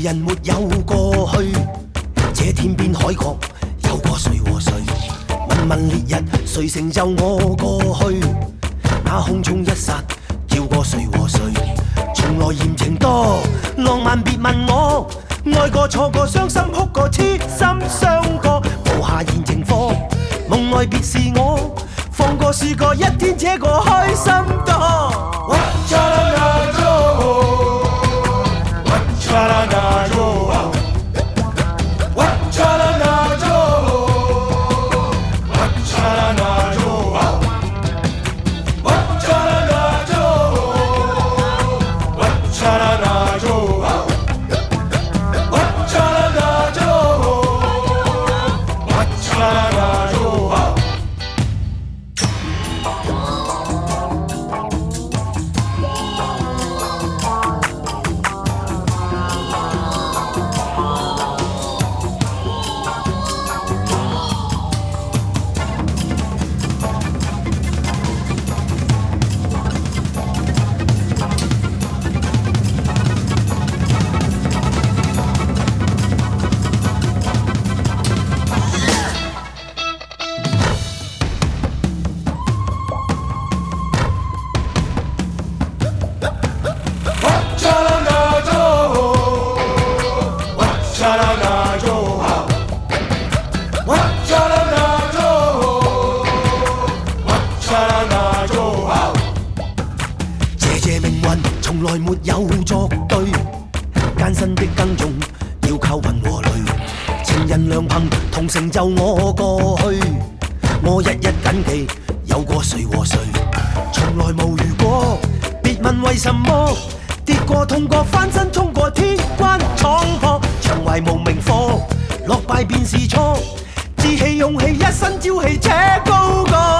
人沒有過去？這天邊海角有過誰和誰？問問烈日，誰成就我過去？那空中一剎，叫過誰和誰？從來嫌情多，浪漫別問我。愛過錯過，傷心哭過，痴心傷過，無下現情課。夢外別是我，放過試過，一天這個開心多。從來沒有作對，艱辛的耕種要靠雲和雷，情人良朋同成就我過去，我一一謹記有過誰和誰，從來無如果，別問為什麼，跌過痛過翻身衝過天關闖破，長懷無名課，落敗便是錯，志氣勇氣一身朝氣且高過。